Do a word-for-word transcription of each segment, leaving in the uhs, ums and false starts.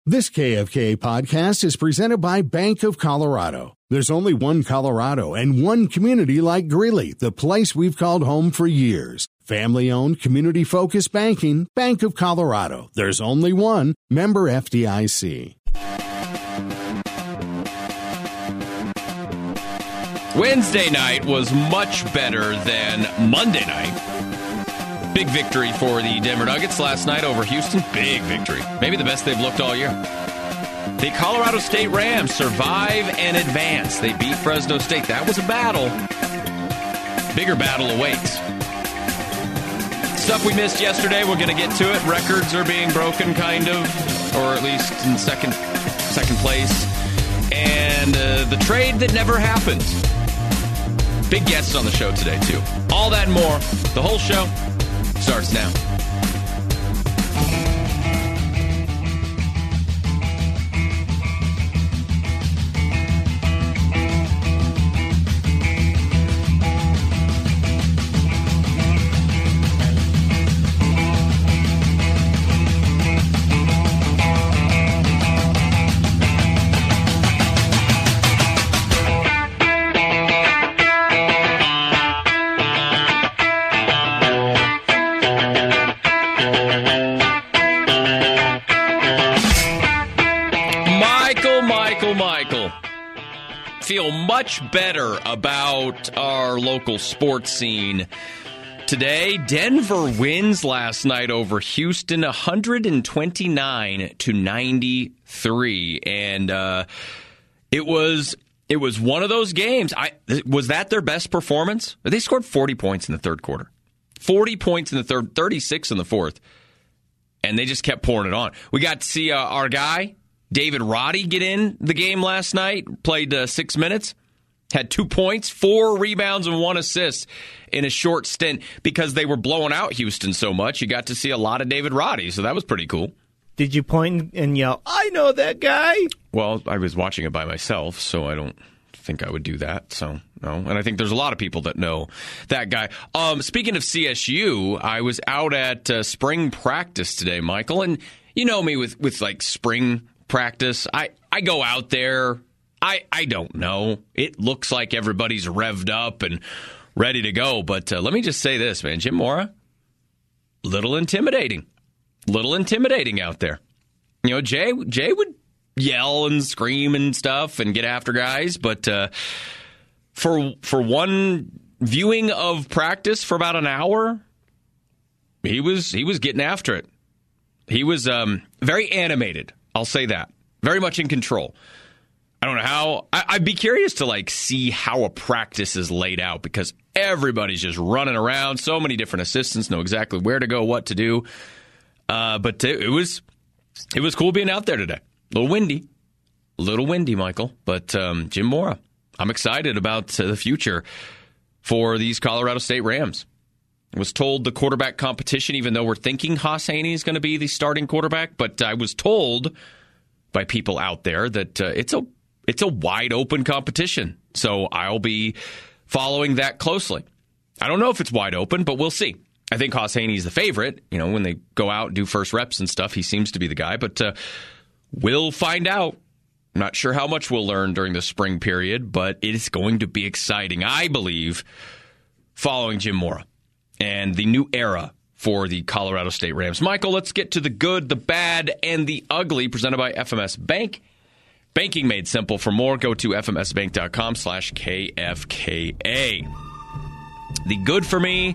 This K F K A podcast is presented by Bank of Colorado. There's only one Colorado and one community like Greeley, the place we've called home for years. Family-owned, community-focused banking, Bank of Colorado. There's only one. Member F D I C. Wednesday night was much better than Monday night. Big victory for the Denver Nuggets last night over Houston. Big victory. Maybe the best they've looked all year. The Colorado State Rams survive and advance. They beat Fresno State. That was a battle. Bigger battle awaits. Stuff we missed yesterday, we're going to get to it. Records are being broken, kind of, or at least in second, second place. And uh, the trade that never happened. Big guests on the show today, too. All that and more. The whole show starts now. Feel much better about our local sports scene today. Denver wins last night over Houston, one twenty-nine to ninety-three, and uh, it was it was one of those games. I was that their best performance? They scored forty points in the third quarter, forty points in the third, thirty-six in the fourth, and they just kept pouring it on. We got to see uh, our guy David Roddy get in the game last night, played uh, six minutes, had two points, four rebounds, and one assist in a short stint because they were blowing out Houston so much. You got to see a lot of David Roddy, so that was pretty cool. Did you point and yell, "I know that guy"? Well, I was watching it by myself, so I don't think I would do that. So, no. And I think there's a lot of people that know that guy. Um, speaking of C S U, I was out at uh, spring practice today, Michael, and you know me with, with like spring practice. I, I go out there. I, I don't know. It looks like everybody's revved up and ready to go. But uh, let me just say this, man. Jim Mora, little intimidating. Little intimidating out there. You know, Jay, Jay would yell and scream and stuff and get after guys. But uh, for for one viewing of practice for about an hour, he was he was getting after it. He was um, very animated. I'll say that. Very much in control. I don't know how. I, I'd be curious to like see how a practice is laid out because everybody's just running around. So many different assistants know exactly where to go, what to do. Uh, but it, it was it was cool being out there today. A little windy. A little windy, Michael. But um, Jim Mora, I'm excited about uh, the future for these Colorado State Rams. I was told the quarterback competition, even though we're thinking Haas Haney is going to be the starting quarterback, but I was told by people out there that uh, it's a it's a wide open competition. So I'll be following that closely. I don't know if it's wide open, but we'll see. I think Haas Haney is the favorite. You know, when they go out and do first reps and stuff, he seems to be the guy. But uh, we'll find out. I'm not sure how much we'll learn during the spring period, but it is going to be exciting, I believe, following Jim Mora and the new era for the Colorado State Rams. Michael, let's get to the good, the bad, and the ugly, presented by F M S Bank. Banking made simple. For more, go to fmsbank.com slash KFKA. The good for me,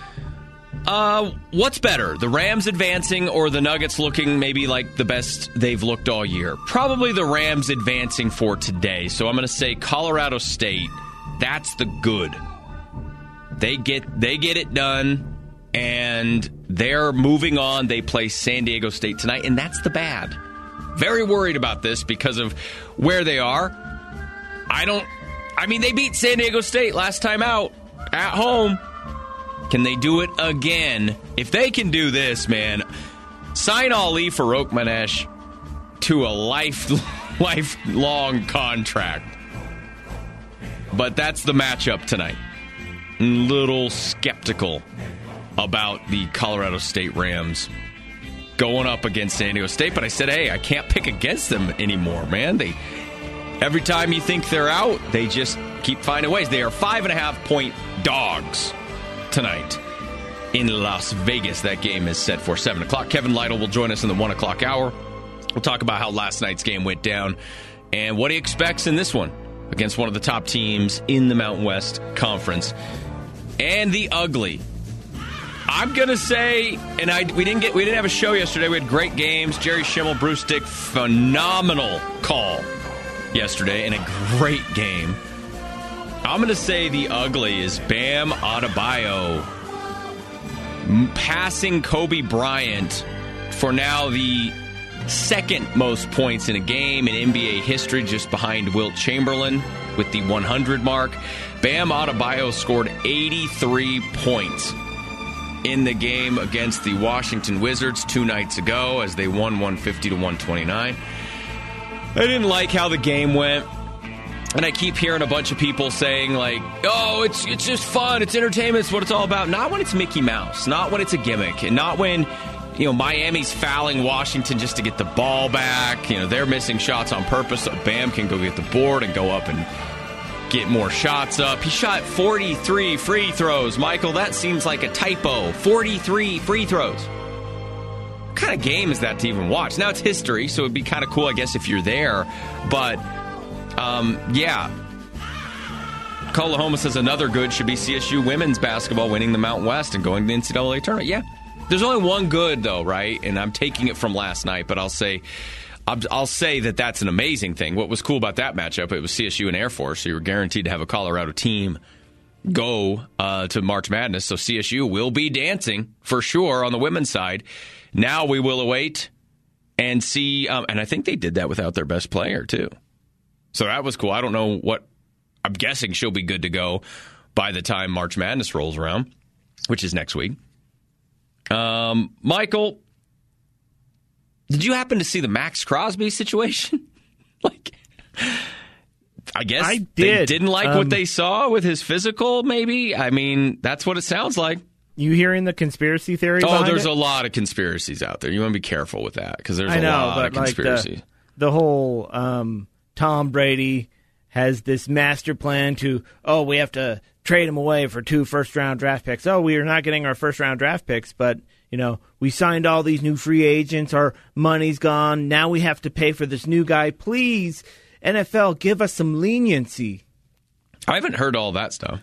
uh, what's better, the Rams advancing or the Nuggets looking maybe like the best they've looked all year? Probably the Rams advancing for today. So I'm going to say Colorado State, that's the good. They get they get it done, and they're moving on. They play San Diego State tonight, and that's the bad. Very worried about this because of where they are. I don't... I mean, they beat San Diego State last time out at home. Can they do it again? If they can do this, man, sign Ali Farouk Manesh to a life, lifelong contract. But that's the matchup tonight. Little skeptical about the Colorado State Rams going up against San Diego State. But I said, hey, I can't pick against them anymore, man. They every time you think they're out, they just keep finding ways. They are five and a half point dogs tonight in Las Vegas. That game is set for seven o'clock. Kevin Lytle will join us in the one o'clock hour. We'll talk about how last night's game went down and what he expects in this one against one of the top teams in the Mountain West Conference. And the ugly. I'm gonna say, and I we didn't get we didn't have a show yesterday. We had great games. Jerry Schimmel, Bruce Dick, phenomenal call yesterday, and a great game. I'm gonna say the ugly is Bam Adebayo passing Kobe Bryant for now the second most points in a game in N B A history, just behind Wilt Chamberlain with the one hundred mark. Bam Adebayo scored eighty-three points in the game against the Washington Wizards two nights ago as they won one fifty to one twenty-nine. I didn't like how the game went. And I keep hearing a bunch of people saying, like, oh, it's it's just fun, it's entertainment, it's what it's all about. Not when it's Mickey Mouse, not when it's a gimmick, and not when, you know, Miami's fouling Washington just to get the ball back. You know, they're missing shots on purpose so Bam can go get the board and go up and get more shots up. He shot forty-three free throws. Michael, that seems like a typo. forty-three free throws. What kind of game is that to even watch? Now, it's history, so it'd be kind of cool, I guess, if you're there. But, um, yeah. Oklahoma says another good should be C S U women's basketball winning the Mountain West and going to the N C double A tournament. Yeah. There's only one good, though, right? And I'm taking it from last night, but I'll say I'll say that that's an amazing thing. What was cool about that matchup, it was C S U and Air Force, so you were guaranteed to have a Colorado team go uh, to March Madness, so C S U will be dancing for sure on the women's side. Now we will await and see, um, and I think they did that without their best player, too. So that was cool. I don't know what, I'm guessing she'll be good to go by the time March Madness rolls around, which is next week. Um, Michael, did you happen to see the Max Crosby situation? like, I guess I did. they didn't like um, what they saw with his physical, maybe? I mean, that's what it sounds like. You hearing the conspiracy theory? Oh, there's it? a lot of conspiracies out there. You want to be careful with that because there's I a know, lot but of conspiracies. Like the, the whole um, Tom Brady has this master plan to, oh, we have to trade him away for two first-round draft picks. Oh, we are not getting our first-round draft picks, but, you know, we signed all these new free agents. Our money's gone. Now we have to pay for this new guy. Please, N F L, give us some leniency. I haven't heard all that stuff.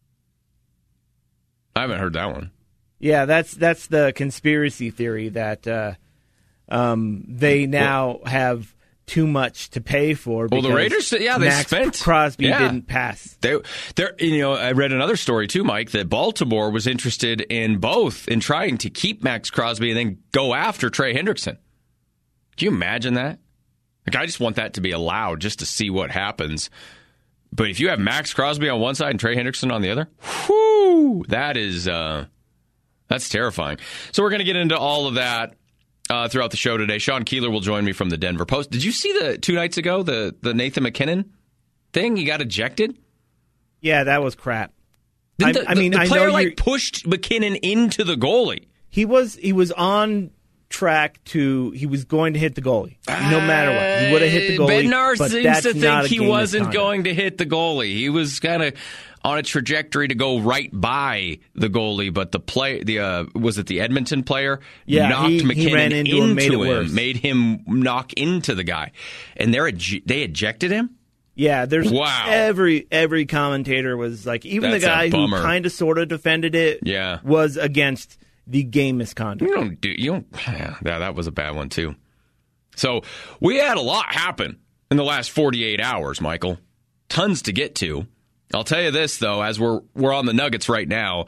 I haven't heard that one. Yeah, that's that's the conspiracy theory that uh, um, they now well, have too much to pay for. Well, the Raiders, yeah, they Max spent. Crosby yeah. didn't pass. They, they're, you know, I read another story too, Mike, that Baltimore was interested in both in trying to keep Max Crosby and then go after Trey Hendrickson. Can you imagine that? Like, I just want that to be allowed just to see what happens. But if you have Max Crosby on one side and Trey Hendrickson on the other, whoo, that is uh, that's terrifying. So we're going to get into all of that uh, throughout the show today. Sean Keeler will join me from the Denver Post. Did you see the two nights ago the the Nathan McKinnon thing? He got ejected. Yeah, that was crap. I, the, I mean, the I player know like pushed McKinnon into the goalie. He was he was on track to he was going to hit the goalie no matter what. He would have hit the goalie. Bednar but seems that's to not think a he wasn't misconduct. going to hit the goalie. He was kind of on a trajectory to go right by the goalie, but the play the uh, was it the Edmonton player yeah, knocked he, McKinnon he ran into, into him, made, him, it worse. made him knock into the guy, and they they ejected him. Yeah, there's wow. every every commentator was like, even That's the guy who bummer. kind of sort of defended it yeah. was against the game misconduct. You don't do you don't. Yeah, that was a bad one too. So we had a lot happen in the last forty-eight hours, Michael. Tons to get to. I'll tell you this though, as we're we're on the Nuggets right now.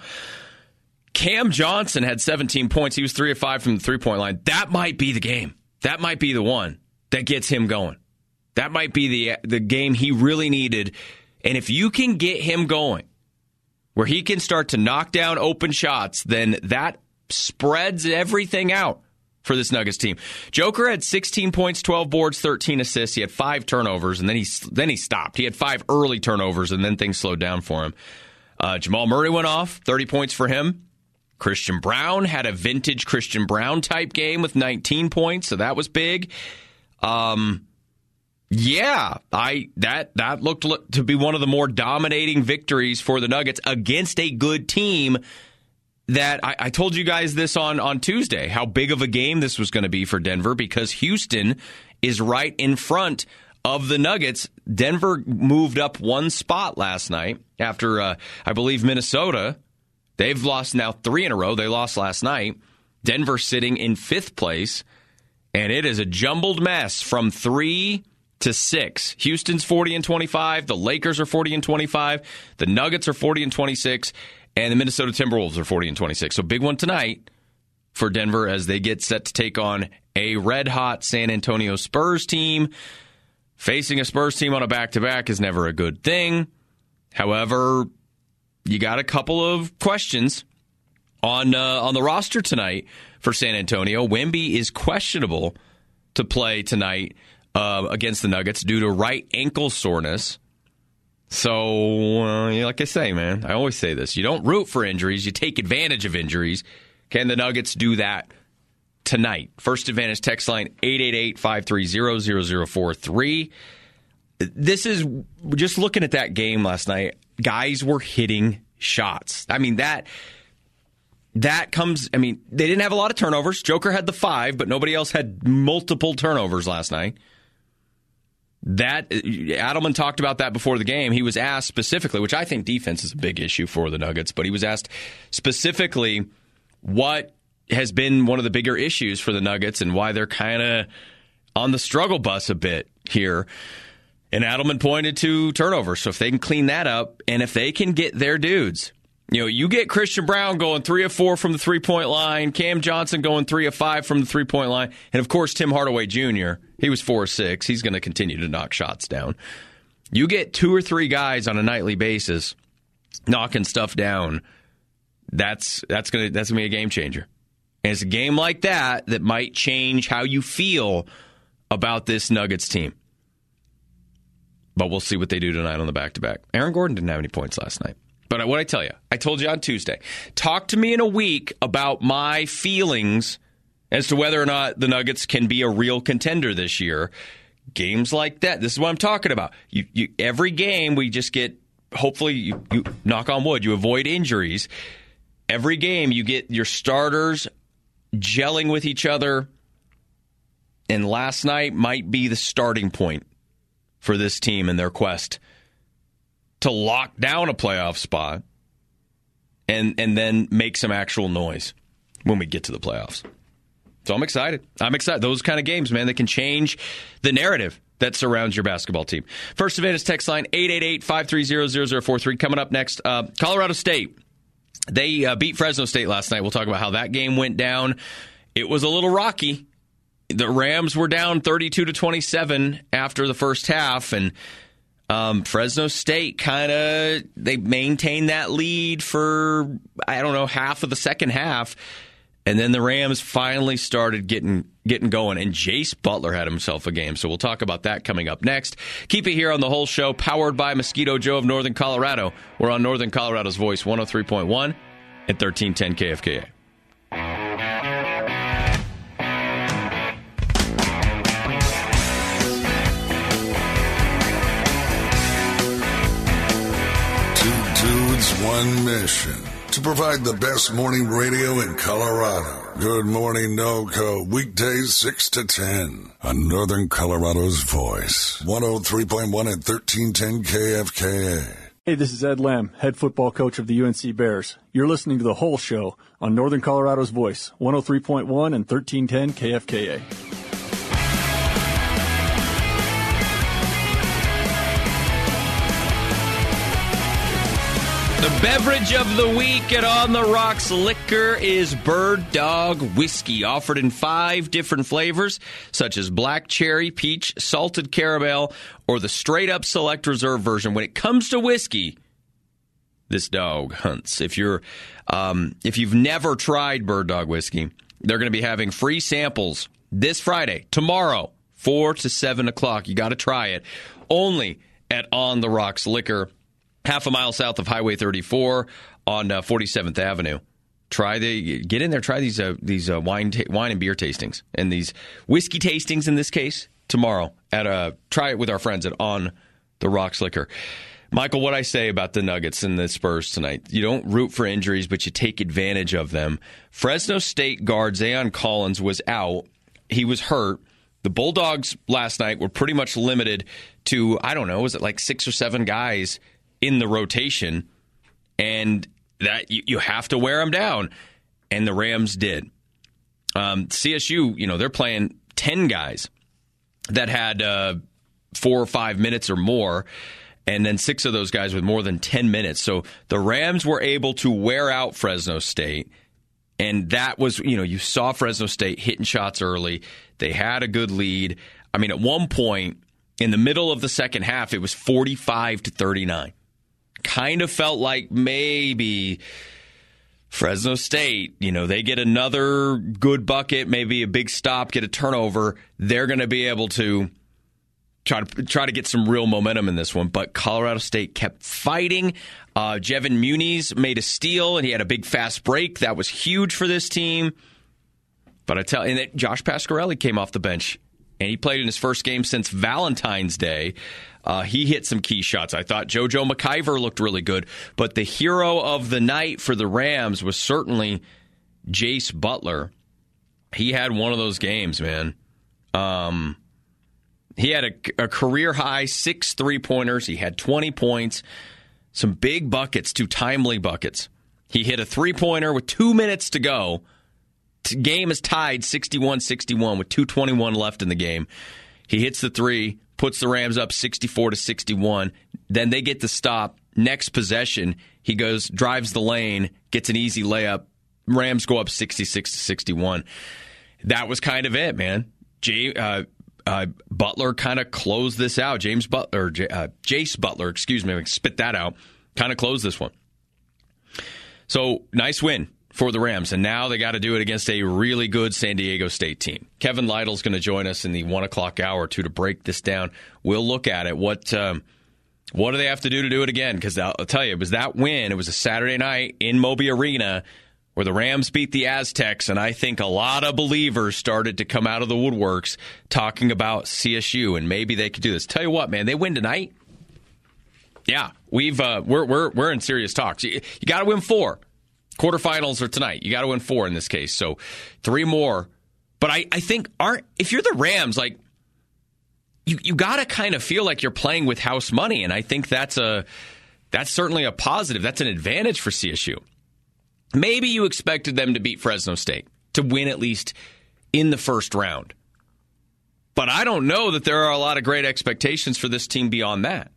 Cam Johnson had seventeen points. He was three of five from the three-point line. That might be the game. That might be the one that gets him going. That might be the the game he really needed. And if you can get him going, where he can start to knock down open shots, then that spreads everything out for this Nuggets team. Joker had sixteen points, twelve boards, thirteen assists. He had five turnovers, and then he then he stopped. He had five early turnovers, and then things slowed down for him. Uh, Jamal Murray went off, thirty points for him. Christian Brown had a vintage Christian Brown type game with nineteen points, so that was big. Um, yeah, I that that looked to be one of the more dominating victories for the Nuggets against a good team. That I, I told you guys this on on Tuesday, how big of a game this was going to be for Denver, because Houston is right in front of the Nuggets. Denver moved up one spot last night after, uh, I believe, Minnesota. They've lost now three in a row. They lost last night. Denver sitting in fifth place, and it is a jumbled mess from three to six. Houston's forty and twenty-five. The Lakers are forty and twenty-five. The Nuggets are forty and twenty-six, and the Minnesota Timberwolves are forty and twenty-six. So big one tonight for Denver as they get set to take on a red-hot San Antonio Spurs team. Facing a Spurs team on a back-to-back is never a good thing. However, you got a couple of questions on uh, on the roster tonight for San Antonio. Wemby is questionable to play tonight uh, against the Nuggets due to right ankle soreness. So, uh, like I say, man, I always say this. You don't root for injuries. You take advantage of injuries. Can the Nuggets do that tonight? First Advantage text line eight eight eight, five three zero, zero zero four three. This is just looking at that game last night. Guys were hitting shots. I mean, that that comes, I mean, they didn't have a lot of turnovers. Joker had the five, but nobody else had multiple turnovers last night. That Adelman talked about that before the game. He was asked specifically, which I think defense is a big issue for the Nuggets, but he was asked specifically what has been one of the bigger issues for the Nuggets and why they're kind of on the struggle bus a bit here. And Adelman pointed to turnovers. So if they can clean that up, and if they can get their dudes, you know, you get Christian Brown going three of four from the three-point line, Cam Johnson going three of five from the three-point line, and of course Tim Hardaway Junior, he was four of six. He's going to continue to knock shots down. You get two or three guys on a nightly basis knocking stuff down, that's that's going to that's going to be a game changer. And it's a game like that that might change how you feel about this Nuggets team. But we'll see what they do tonight on the back-to-back. Aaron Gordon didn't have any points last night. But what I tell you, I told you on Tuesday, talk to me in a week about my feelings as to whether or not the Nuggets can be a real contender this year. Games like that, this is what I'm talking about. You, you, every game we just get, hopefully, you, you knock on wood, you avoid injuries. Every game you get your starters gelling with each other. And last night might be the starting point for this team in their quest to lock down a playoff spot and and then make some actual noise when we get to the playoffs. So I'm excited. I'm excited. Those kind of games, man, they can change the narrative that surrounds your basketball team. First Advantage text line eight eight eight, five three zero, zero zero four three. Coming up next, uh, Colorado State. They uh, beat Fresno State last night. We'll talk about how that game went down. It was a little rocky. The Rams were down thirty-two to twenty-seven after the first half, and um, Fresno State kind of they maintained that lead for, I don't know, half of the second half, and then the Rams finally started getting getting going, and Jace Butler had himself a game. So we'll talk about that coming up next. Keep it here on The Whole Show, powered by Mosquito Joe of Northern Colorado. We're on Northern Colorado's Voice, one oh three point one and thirteen ten K F K A. One mission, to provide the best morning radio in Colorado. Good Morning NoCo, weekdays six to ten on Northern Colorado's Voice, one oh three point one and thirteen ten K F K A. Hey, this is Ed Lamb, head football coach of the U N C Bears. You're listening to The Whole Show on Northern Colorado's Voice, one oh three point one and thirteen ten K F K A. The beverage of the week at On the Rocks Liquor is Bird Dog Whiskey, offered in five different flavors, such as black cherry, peach, salted caramel, or the straight-up Select Reserve version. When it comes to whiskey, this dog hunts. If you're, um, if you've never tried Bird Dog Whiskey, they're going to be having free samples this Friday, tomorrow, four to seven o'clock. You got to try it. Only at On the Rocks Liquor, half a mile south of Highway thirty-four on uh, forty-seventh Avenue Try the get in there. Try these uh, these uh, wine ta- wine and beer tastings and these whiskey tastings in this case tomorrow at a try it with our friends at On the Rocks Liquor. Michael, what I say about the Nuggets and the Spurs tonight? You don't root for injuries, but you take advantage of them. Fresno State guard Zayon Collins was out. He was hurt. The Bulldogs last night were pretty much limited to, I don't know, was it like six or seven guys in the rotation? And that you, you have to wear them down. And the Rams did. Um, C S U, you know, they're playing ten guys that had uh, four or five minutes or more. And then six of those guys with more than ten minutes. So the Rams were able to wear out Fresno State. And that was, you know, you saw Fresno State hitting shots early. They had a good lead. I mean, at one point in the middle of the second half, it was forty-five to thirty-nine. Kind of felt like maybe Fresno State, you know, they get another good bucket, maybe a big stop, get a turnover. They're going to be able to Try to try to get some real momentum in this one, but Colorado State kept fighting. Uh, Jevin Muniz made a steal, and he had a big fast break. That was huge for this team. But I tell you, and it, Josh Pasquarelli came off the bench, and he played in his first game since Valentine's Day. Uh, he hit some key shots. I thought JoJo McIver looked really good, but the hero of the night for the Rams was certainly Jace Butler. He had one of those games, man. Um... He had a, a career-high six three-pointers. He had twenty points, some big buckets, two timely buckets. He hit a three-pointer with two minutes to go. The game is tied sixty-one sixty-one with two twenty-one left in the game. He hits the three, puts the Rams up sixty-four to sixty-one. Then they get the stop. Next possession, he goes, drives the lane, gets an easy layup. Rams go up sixty-six to sixty-one. That was kind of it, man. Jay, uh, Uh, Butler kind of closed this out. James Butler, uh, Jace Butler, excuse me, spit that out. Kind of closed this one. So nice win for the Rams, and now they got to do it against a really good San Diego State team. Kevin Lytle's going to join us in the one o'clock hour too to break this down. We'll look at it. What um, what do they have to do to do it again? Because I'll, I'll tell you, it was that win. It was a Saturday night in Moby Arena where the Rams beat the Aztecs, and I think a lot of believers started to come out of the woodworks talking about C S U, and maybe they could do this. Tell you what, man, they win tonight. Yeah, we've uh, we're we're we're in serious talks. You, you got to win four. Quarterfinals are tonight. You got to win four in this case. So three more. But I, I think aren't if you're the Rams, like you you got to kind of feel like you're playing with house money, and I think that's a that's certainly a positive. That's an advantage for C S U. Maybe you expected them to beat Fresno State, to win at least in the first round. But I don't know that there are a lot of great expectations for this team beyond that.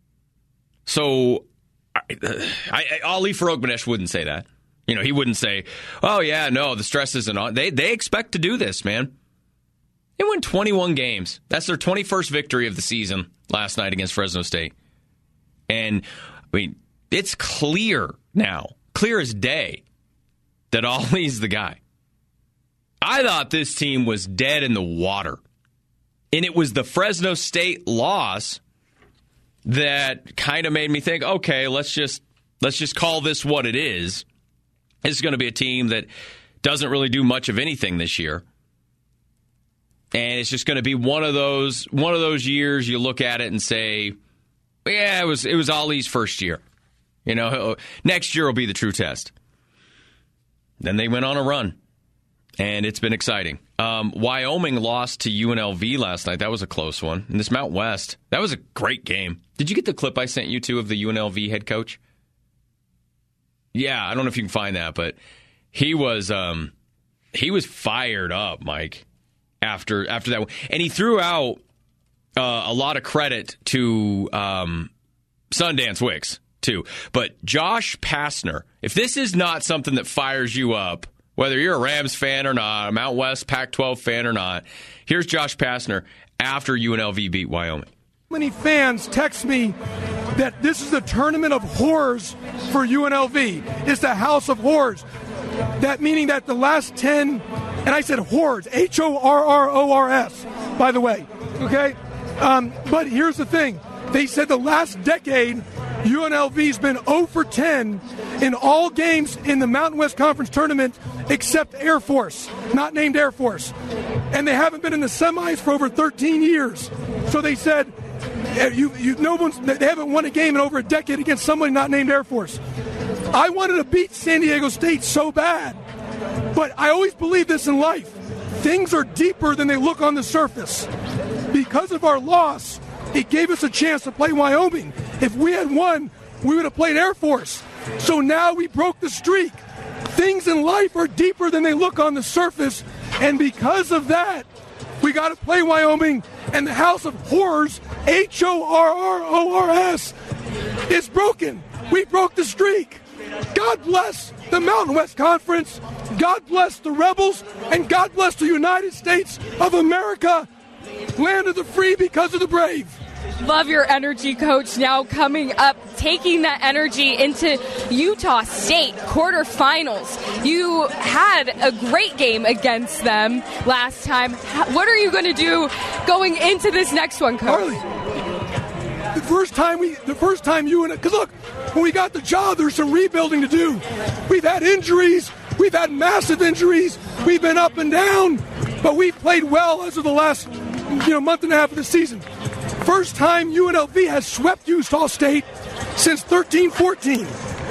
So I, I, Ali Farogmanesh wouldn't say that. You know, he wouldn't say, oh, yeah, no, the stress isn't on. They, they expect to do this, man. They won twenty-one games. That's their twenty-first victory of the season last night against Fresno State. And, I mean, it's clear now. Clear as day that Ollie's the guy. I thought this team was dead in the water. And it was the Fresno State loss that kind of made me think, okay, let's just let's just call this what it is. It's going to be a team that doesn't really do much of anything this year. And it's just going to be one of those one of those years you look at it and say, yeah, it was it was Ollie's first year. You know, next year will be the true test. Then they went on a run, and it's been exciting. Um, Wyoming lost to U N L V last night. That was a close one. And this Mount West, that was a great game. Did you get the clip I sent you to of the U N L V head coach? Yeah, I don't know if you can find that, but he was um, he was fired up, Mike, after after that one. And he threw out uh, a lot of credit to um, Sundance Wicks, too. But Josh Pastner, if this is not something that fires you up, whether you're a Rams fan or not, a Mount West Pac twelve fan or not, here's Josh Pastner after U N L V beat Wyoming. Many fans text me that this is a tournament of horrors for U N L V. It's the house of horrors. That meaning that the last ten, and I said horrors, H O R R O R S, by the way, okay? Um, but here's the thing. They said the last decade U N L V's been zero for ten in all games in the Mountain West Conference tournament except Air Force, not named Air Force. And they haven't been in the semis for over thirteen years. So they said, you, you, no one's, they haven't won a game in over a decade against somebody not named Air Force. I wanted to beat San Diego State so bad, but I always believe this in life. Things are deeper than they look on the surface. Because of our loss, it gave us a chance to play Wyoming. If we had won, we would have played Air Force. So now we broke the streak. Things in life are deeper than they look on the surface, and because of that, we got to play Wyoming, and the House of Horrors, H O R R O R S, is broken. We broke the streak. God bless the Mountain West Conference, God bless the Rebels, and God bless the United States of America, land of the free because of the brave. Love your energy, Coach. Now coming up, taking that energy into Utah State quarterfinals. You had a great game against them last time. What are you going to do going into this next one, Coach? Harley, the first time we, the first time you and because look, when we got the job, there's some rebuilding to do. We've had injuries. We've had massive injuries. We've been up and down, but we've played well as of the last, you know, month and a half of the season. First time U N L V has swept Utah State since thirteen fourteen.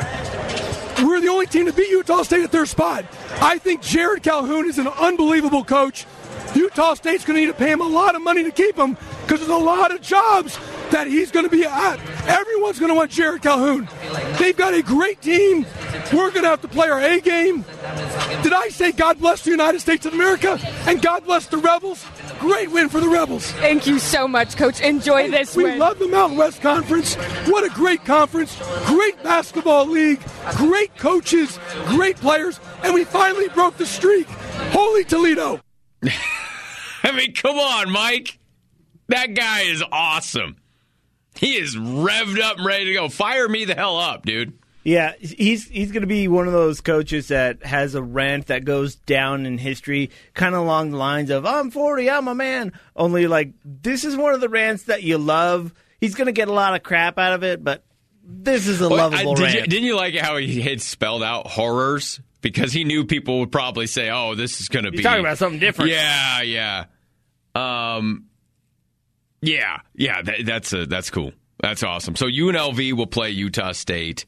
We're the only team to beat Utah State at their spot. I think Jared Calhoun is an unbelievable coach. Utah State's going to need to pay him a lot of money to keep him because there's a lot of jobs that he's going to be at. Everyone's going to want Jared Calhoun. They've got a great team. We're going to have to play our A game. Did I say God bless the United States of America and God bless the Rebels? Great win for the Rebels. Thank you so much, Coach. Enjoy hey, this we win. We love the Mountain West Conference. What a great conference. Great basketball league. Great coaches. Great players. And we finally broke the streak. Holy Toledo. I mean, come on, Mike. That guy is awesome. He is revved up and ready to go. Fire me the hell up, dude. Yeah, he's he's going to be one of those coaches that has a rant that goes down in history, kind of along the lines of, I'm forty, I'm a man. Only, like, this is one of the rants that you love. He's going to get a lot of crap out of it, but this is a well, lovable I, did rant. You, didn't you like how he had spelled out horrors? Because he knew people would probably say, oh, this is going to be... He's talking about something different. Yeah, yeah. Um, yeah, yeah, that, that's a, that's cool. That's awesome. So U N L V will play Utah State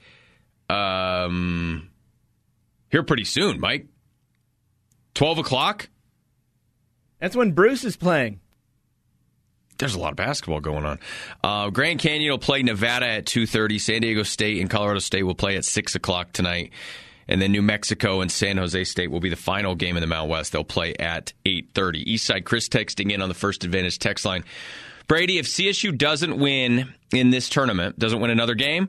um, here pretty soon, Mike. twelve o'clock? That's when Bruce is playing. There's a lot of basketball going on. Uh, Grand Canyon will play Nevada at two thirty. San Diego State and Colorado State will play at six o'clock tonight. And then New Mexico and San Jose State will be the final game in the Mountain West. They'll play at eight thirty. Eastside Chris texting in on the First Advantage text line. Brady, if C S U doesn't win in this tournament, doesn't win another game,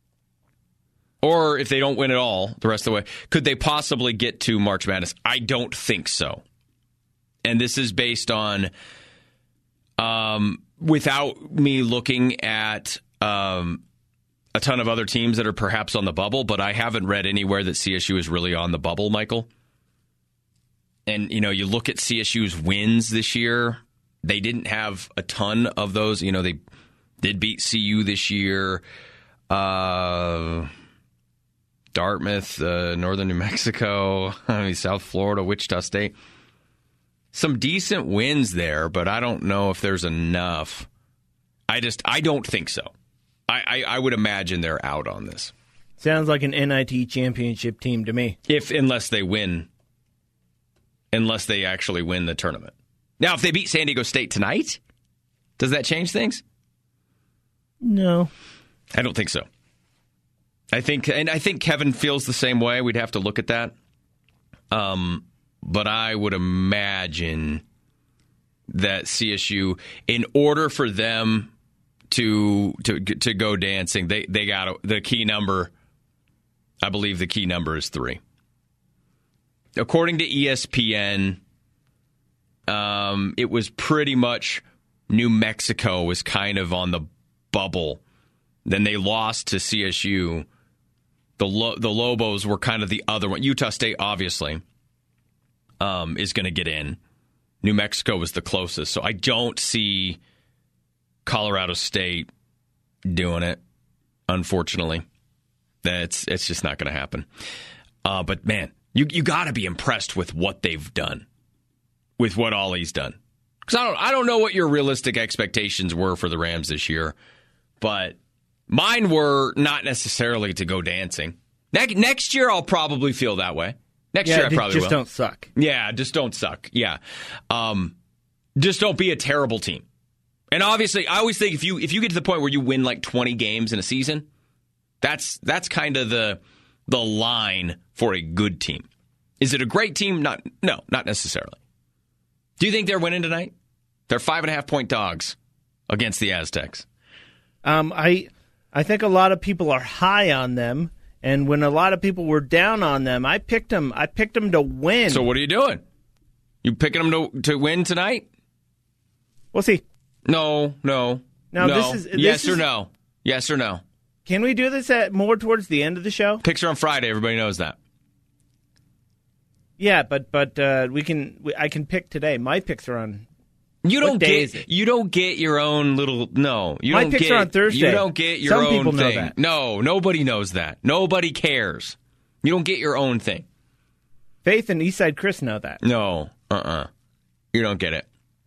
or if they don't win at all the rest of the way, could they possibly get to March Madness? I don't think so. And this is based on, um, without me looking at um, a ton of other teams that are perhaps on the bubble, but I haven't read anywhere that C S U is really on the bubble, Michael. And, you know, you look at C S U's wins this year, they didn't have a ton of those. You know, they did beat C U this year. Uh, Dartmouth, uh, Northern New Mexico, I mean, South Florida, Wichita State. Some decent wins there, but I don't know if there's enough. I just, I don't think so. I, I, I would imagine they're out on this. Sounds like an N I T championship team to me. If, unless they win, unless they actually win the tournament. Now, if they beat San Diego State tonight, does that change things? No. I don't think so. I think, and I think Kevin feels the same way. We'd have to look at that. Um, but I would imagine that C S U, in order for them to to to go dancing, they they got the key number. I believe the key number is three. According to E S P N, um, it was pretty much New Mexico was kind of on the bubble. Then they lost to C S U. The Lo- the Lobos were kind of the other one. Utah State, obviously, um, is going to get in. New Mexico was the closest. So I don't see Colorado State doing it. unfortunately. That's it's just not going to happen. Uh, but, man, you you got to be impressed with what they've done, with what Ollie's done. Because I don't, I don't know what your realistic expectations were for the Rams this year, but mine were not necessarily to go dancing. Ne- next year, I'll probably feel that way. Next yeah, year, I probably just will. don't suck. Yeah, just don't suck. Yeah. Um, just don't be a terrible team. And obviously, I always think if you if you get to the point where you win like twenty games in a season, that's that's kind of the the line for a good team. Is it a great team? Not no, not necessarily. Do you think they're winning tonight? They're five and a half point dogs against the Aztecs. Um, I I think a lot of people are high on them, and when a lot of people were down on them, I picked them. I picked them to win. So what are you doing? You picking them to to win tonight? We'll see. No, no, no. no. This is this yes or is, no. Yes or no. Can we do this at more towards the end of the show? Picks are on Friday. Everybody knows that. Yeah, but but uh, we can. We, I can pick today. My picks are on. You don't what day get is it? you don't get your own little no. You My don't picks get, are on Thursday. You don't get your Some own people know thing. that. No, nobody knows that. Nobody cares. You don't get your own thing. Faith and Eastside Chris know that. No, uh, uh-uh. uh, you don't get it.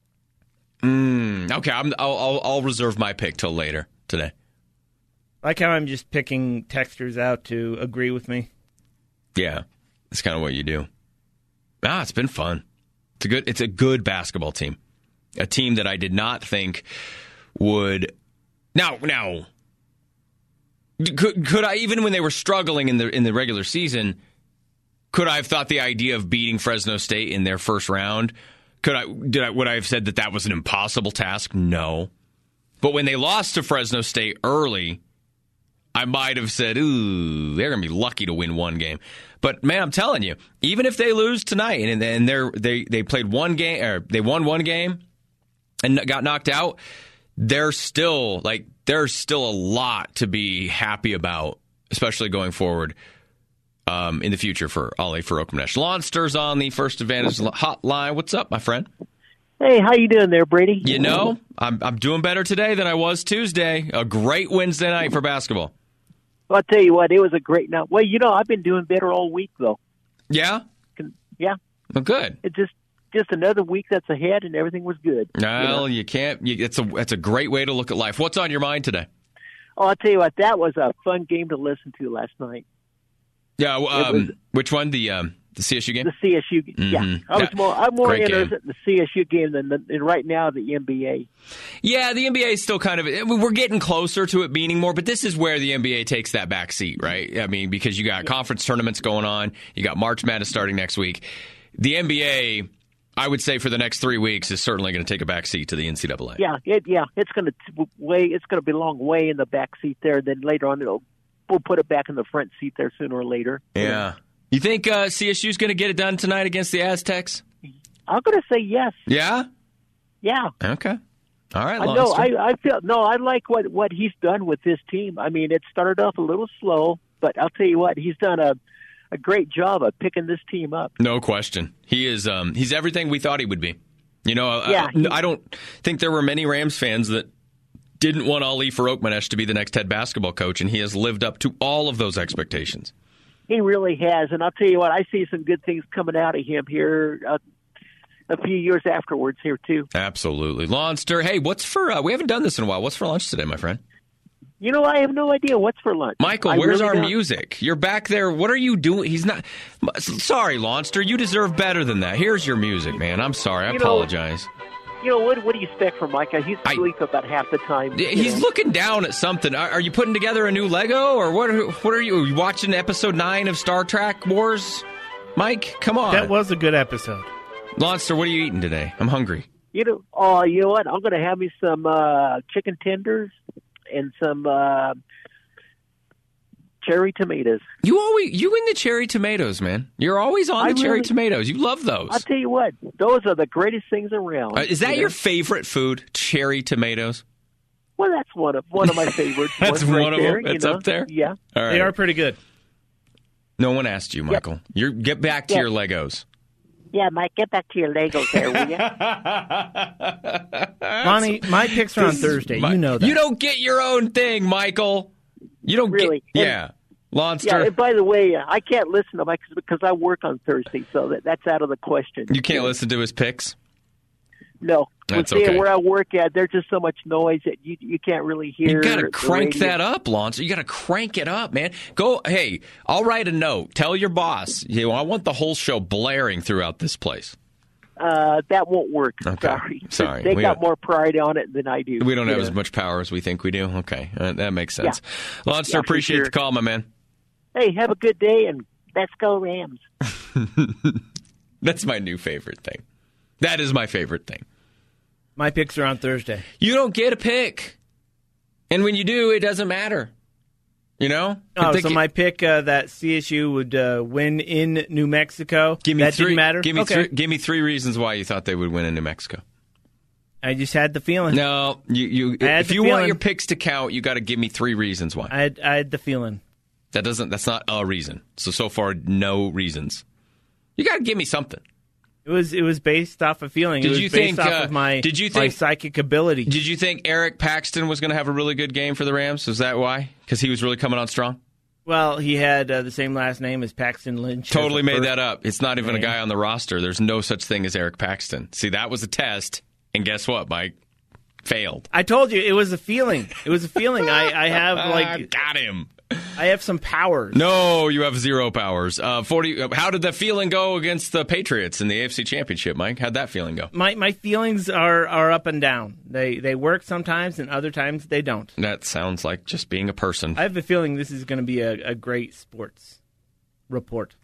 Mm, okay, I'm, I'll, I'll I'll reserve my pick till later today. Like how I'm just picking texters out to agree with me. Yeah, that's kind of what you do. Ah, it's been fun. It's a good. It's a good basketball team. A team that I did not think would. Now, now, could could I even when they were struggling in the in the regular season, could I have thought the idea of beating Fresno State in their first round? Could I did I would I have said that that was an impossible task? No. But when they lost to Fresno State early, I might have said, ooh, they're going to be lucky to win one game. But, man, I'm telling you, even if they lose tonight and, and they're, they they played one game, or they won one game and got knocked out, they're still, like, there's still a lot to be happy about, especially going forward um, in the future for Ollie Farokhmanesh. Lawnster's on the First Advantage hotline. What's up, my friend? Hey, how you doing there, Brady? You know, I'm I'm doing better today than I was Tuesday. A great Wednesday night for basketball. Well, I'll tell you what, it was a great night. Well, you know, I've been doing better all week, though. Yeah? Yeah. Well, good. It's just just another week that's ahead, and everything was good. Well, you, know? you can't. You, it's a it's a great way to look at life. What's on your mind today? Oh, I'll tell you what, that was a fun game to listen to last night. Yeah. Um, was, which one? The um, the C S U game. The C S U. Mm-hmm. Yeah. I was yeah. more. I'm more Great interested game. in the C S U game than, the, than right now the N B A. Yeah, the N B A is still kind of. We're getting closer to it meaning more, but this is where the N B A takes that back seat, right? I mean, because you got yeah. conference tournaments going on, you got March Madness starting next week. The N B A, I would say, for the next three weeks, is certainly going to take a back seat to the N C double A. Yeah, it, yeah, it's going to way. It's going to belong way in the back seat there. Then later on, it'll we'll put it back in the front seat there sooner or later. Yeah. You think uh, C S U's going to get it done tonight against the Aztecs? I'm going to say yes. Yeah? Yeah. Okay. All right, I know. I, I feel no. I like what, what he's done with this team. I mean, it started off a little slow, but I'll tell you what, he's done a a great job of picking this team up. No question. He is. Um, he's everything we thought he would be. You know, yeah, I, he, I don't think there were many Rams fans that didn't want Ali Farokhmanesh to be the next head basketball coach, and he has lived up to all of those expectations. He really has, and I'll tell you what, I see some good things coming out of him here uh, a few years afterwards here, too. Absolutely. Lawnster, hey, what's for, uh, we haven't done this in a while. What's for lunch today, my friend? You know, I have no idea what's for lunch. Michael, I where's really our don't. music? You're back there. What are you doing? He's not, sorry, Lawnster, you deserve better than that. Here's your music, man. I'm sorry. I you apologize. Know, You know, what What do you expect from Micah? He's asleep I, about half the time. He's know. looking down at something. Are, are you putting together a new Lego, or what? Are, what are you, are you watching episode nine of Star Trek Wars? Mike, come on. That was a good episode. Lawnster, what are you eating today? I'm hungry. You know, oh, you know what? I'm going to have me some uh, chicken tenders and some uh, cherry tomatoes. You always you and the cherry tomatoes, man. You're always on I the cherry really, tomatoes. You love those. I'll tell you what, those are the greatest things around. Uh, is that you your know? favorite food? Cherry tomatoes? Well, that's one of one of my favorites. That's one right of there, them. it's you know? up there? Yeah. All right. They are pretty good. No one asked you, Michael. Yep. You're get back to yep. your Legos. Yeah, Mike, get back to your Legos there, will you? Lonnie, my picks are on Thursday. My, you know that. You don't get your own thing, Michael. You don't really. get, And, yeah. Lonster. Yeah, and by the way, I can't listen to Mike because I work on Thursday, so that, that's out of the question. You can't listen to his picks? No. That's With okay. Where I work at, there's just so much noise that you you can't really hear. You got to the crank radio. that up, Lonster. You got to crank it up, man. Go, hey, I'll write a note. Tell your boss, you know, I want the whole show blaring throughout this place. Uh, that won't work. Okay. Sorry. Sorry. They We got don't- more pride on it than I do. We don't have Yeah. as much power as we think we do. Okay, uh, that makes sense. Yeah. Lonster, Yeah, for appreciate sure. the call, my man. Hey, have a good day, and let's go Rams. That's my new favorite thing. That is my favorite thing. My picks are on Thursday. You don't get a pick. And when you do, it doesn't matter. You know? I Oh, think so it- my pick uh, that C S U would uh, win in New Mexico. give me that three, didn't matter. Give me, okay. three, give me three reasons why you thought they would win in New Mexico. I just had the feeling. No, you, you I had if the you want feeling. your picks to count, you got to give me three reasons why. I had, I had the feeling. That doesn't. That's not a reason. So so far, no reasons. You got to give me something. It was it was based off a feeling. Did it was you based think, off uh, of my, did you my think- psychic ability. Did you think Eric Paxton was going to have a really good game for the Rams? Is that why? Because he was really coming on strong? Well, he had uh, the same last name as Paxton Lynch. Totally as the made first that up. It's not even name. a guy on the roster. There's no such thing as Eric Paxton. See, that was a test, and guess what, Mike? Failed. I told you it was a feeling. It was a feeling. I, I have like Got him. I have some powers. No, you have zero powers. Uh, forty. How did the feeling go against the Patriots in the A F C Championship, Mike? How'd that feeling go? My my feelings are, are up and down. They they work sometimes, and other times they don't. That sounds like just being a person. I have a feeling this is going to be a, a great sports report.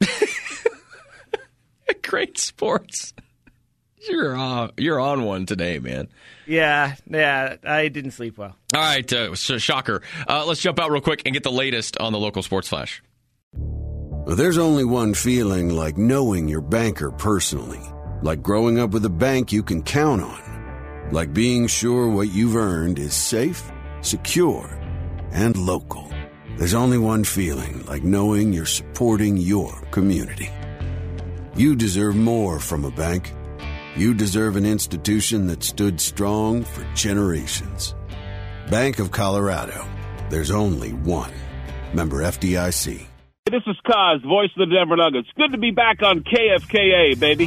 Great sports. You're on. You're on one today, man. yeah, yeah. I didn't sleep well. All right, uh, sh- shocker. Uh, let's jump out real quick and get the latest on the local sports flash. There's only one feeling like knowing your banker personally. Like growing up with a bank you can count on. Like being sure what you've earned is safe, secure, and local. There's only one feeling like knowing you're supporting your community. You deserve more from a bank. You deserve an institution that stood strong for generations. Bank of Colorado. There's only one. Member F D I C. This is Kaz, voice of the Denver Nuggets. Good to be back on K F K A, baby.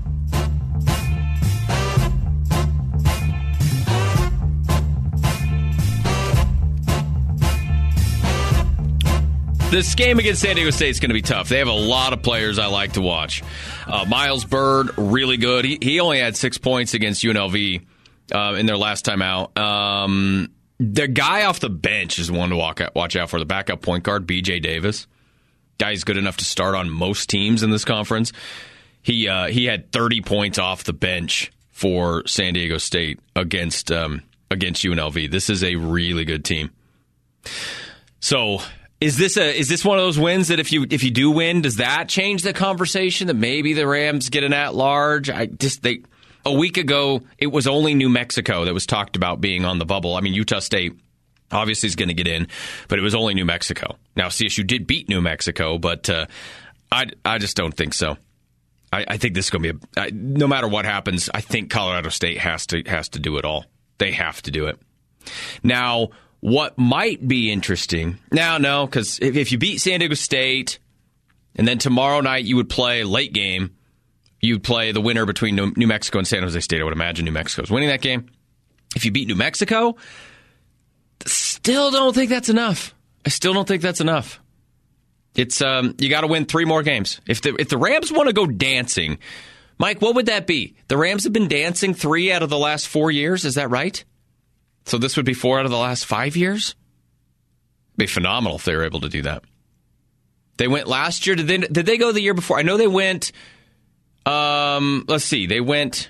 This game against San Diego State is going to be tough. They have a lot of players I like to watch. Uh, Miles Bird, really good. He, he only had six points against U N L V uh, in their last time out. Um, the guy off the bench is one to walk out, watch out for. The backup point guard, B J Davis. Guy's good enough to start on most teams in this conference. He uh, he had thirty points off the bench for San Diego State against um, against U N L V. This is a really good team. So. Is this a is this one of those wins that if you if you do win, does that change the conversation that maybe the Rams get an at large? I just they a week ago it was only New Mexico that was talked about being on the bubble. I mean, Utah State obviously is going to get in, but it was only New Mexico. Now C S U did beat New Mexico, but uh, I I just don't think so. I, I think this is going to be a, I, no matter what happens. I think Colorado State has to has to do it all. They have to do it now. What might be interesting now, no, because if, if you beat San Diego State, and then tomorrow night you would play late game, you'd play the winner between New, New Mexico and San Jose State. I would imagine New Mexico's winning that game. If you beat New Mexico, still don't think that's enough. I still don't think that's enough. It's um, you got to win three more games. If the if the Rams want to go dancing, Mike, what would that be? The Rams have been dancing three out of the last four years. Is that right? So this would be four out of the last five years? It'd be phenomenal if they were able to do that. They went last year. Did they, did they go the year before? I know they went, um, let's see, they went,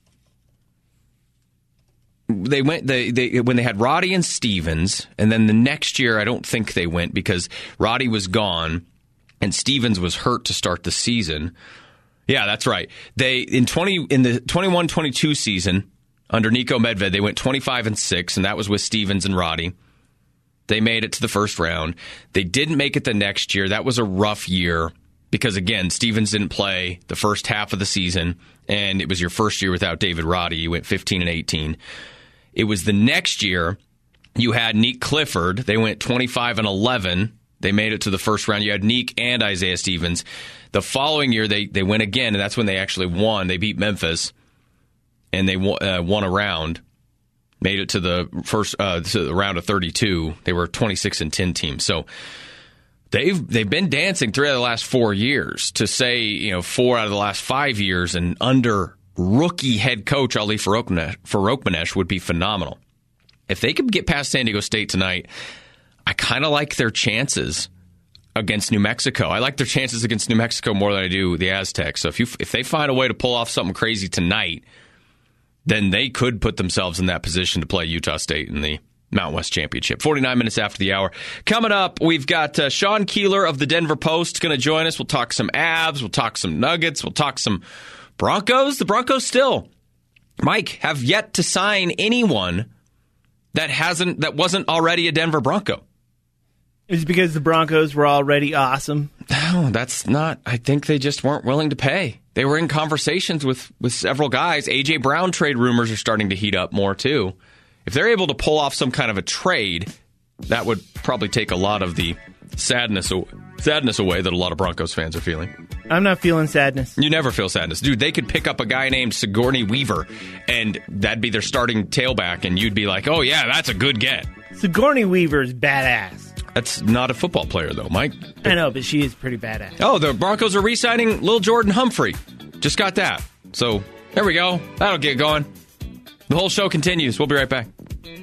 they went, they, they when they had Roddy and Stevens, and then the next year I don't think they went because Roddy was gone and Stevens was hurt to start the season. Yeah, that's right. They, in twenty in the twenty-one twenty-two season, under Niko Medved, they went twenty-five and six, and that was with Stevens and Roddy. They made it to the first round. They didn't make it the next year. That was a rough year because, again, Stevens didn't play the first half of the season, and it was your first year without David Roddy. You went fifteen and eighteen. It was the next year You had Nick Clifford. They went twenty-five and eleven. They made it to the first round. You had Nick and Isaiah Stevens. The following year, they, they went again, and that's when they actually won. They beat Memphis, and they won, uh, won a round. Made it to the first uh, to the round of thirty-two. They were a twenty-six and ten team. So they've they've been dancing three out of the last four years. To say, you know, four out of the last five years and under rookie head coach Ali Farokhmanesh would be phenomenal. If they could get past San Diego State tonight, I kind of like their chances against New Mexico. I like their chances against New Mexico more than I do the Aztecs. So if you if they find a way to pull off something crazy tonight, then they could put themselves in that position to play Utah State in the Mountain West Championship. forty-nine minutes after the hour. Coming up, we've got uh, Sean Keeler of the Denver Post going to join us. We'll talk some Avs. We'll talk some Nuggets. We'll talk some Broncos. The Broncos still, Mike, have yet to sign anyone that hasn't that wasn't already a Denver Bronco. Is it because the Broncos were already awesome? No, that's not. I think they just weren't willing to pay. They were in conversations with, with several guys. A J. Brown trade rumors are starting to heat up more, too. If they're able to pull off some kind of a trade, that would probably take a lot of the sadness, sadness away that a lot of Broncos fans are feeling. I'm not feeling sadness. You never feel sadness. Dude, they could pick up a guy named Sigourney Weaver, and that'd be their starting tailback, and you'd be like, oh, yeah, that's a good get. Sigourney Weaver's badass. That's not a football player, though, Mike. I know, but she is pretty badass. Oh, the Broncos are re-signing Lil Jordan Humphrey. Just got that. So, there we go. That'll get going. The whole show continues. We'll be right back.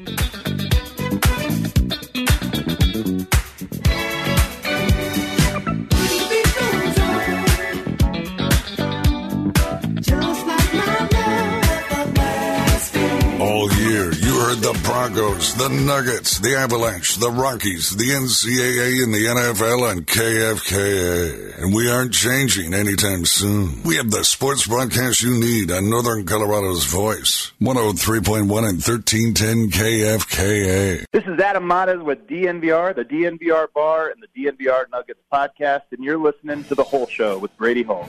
All year, you heard the Broncos, the Nuggets, the Avalanche, the Rockies, the N C double A, and the N F L on K F K A. And we aren't changing anytime soon. We have the sports broadcast you need on Northern Colorado's voice. one oh three point one and thirteen ten K F K A. This is Adam Matas with D N V R, the D N V R Bar, and the D N V R Nuggets podcast, and you're listening to The Whole Show with Brady Hall.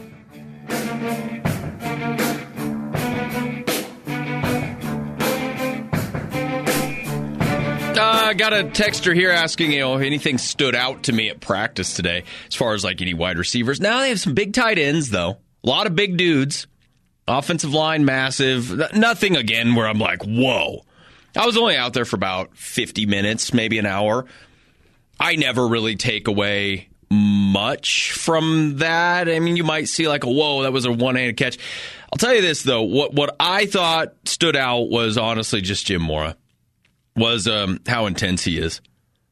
I uh, got a texter here asking, you know, if anything stood out to me at practice today as far as like any wide receivers. Now they have some big tight ends, though. A lot of big dudes. Offensive line, massive. Nothing, again, where I'm like, whoa. I was only out there for about fifty minutes, maybe an hour. I never really take away much from that. I mean, you might see like, a whoa, that was a one-handed catch. I'll tell you this, though. What, what I thought stood out was honestly just Jim Mora. Was um, how intense he is.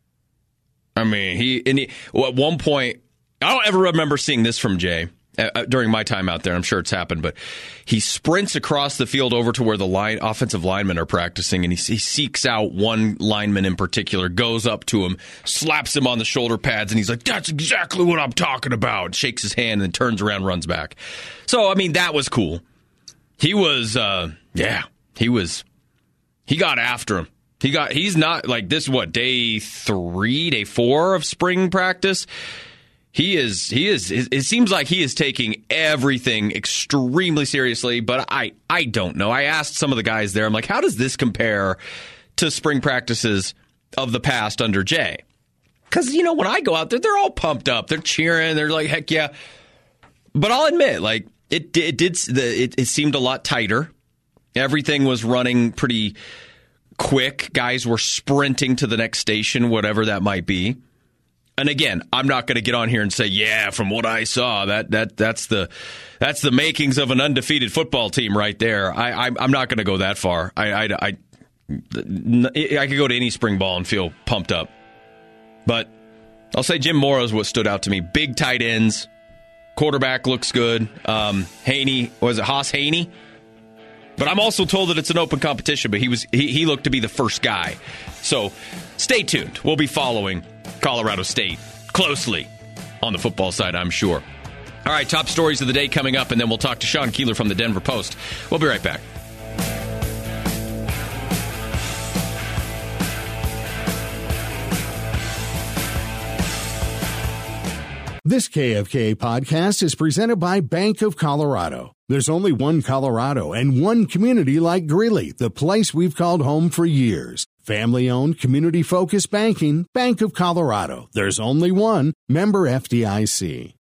I mean, he, and he at one point, I don't ever remember seeing this from Jay uh, during my time out there. I'm sure it's happened, but he sprints across the field over to where the line offensive linemen are practicing, and he, he seeks out one lineman in particular, goes up to him, slaps him on the shoulder pads, and he's like, "That's exactly what I'm talking about." And shakes his hand, and then turns around, and runs back. So, I mean, that was cool. He was, uh, yeah, he was. He got after him. He got. He's not like this. What, day three, day four of spring practice? He is. He is. It seems like he is taking everything extremely seriously. But I, I don't know. I asked some of the guys there. I'm like, how does this compare to spring practices of the past under Jay? Because you know, when I go out there, they're all pumped up. They're cheering. They're like, heck yeah. But I'll admit, like it, it did. The, it, it seemed a lot tighter. Everything was running pretty quick. Guys were sprinting to the next station, whatever that might be. And again, I'm not going to get on here and say, yeah, from what I saw, that that that's the that's the makings of an undefeated football team right there. I, I I'm not going to go that far. I, I I I could go to any spring ball and feel pumped up. But I'll say Jim Mora is what stood out to me. Big tight ends, quarterback looks good. Um, Haney, was it Haas Haney? But I'm also told that it's an open competition, but he was he, he looked to be the first guy. So stay tuned. We'll be following Colorado State closely on the football side, I'm sure. All right, top stories of the day coming up, and then we'll talk to Sean Keeler from the Denver Post. We'll be right back. This K F K A podcast is presented by Bank of Colorado. There's only one Colorado and one community like Greeley, the place we've called home for years. Family-owned, community-focused banking, Bank of Colorado. There's only one. Member F D I C.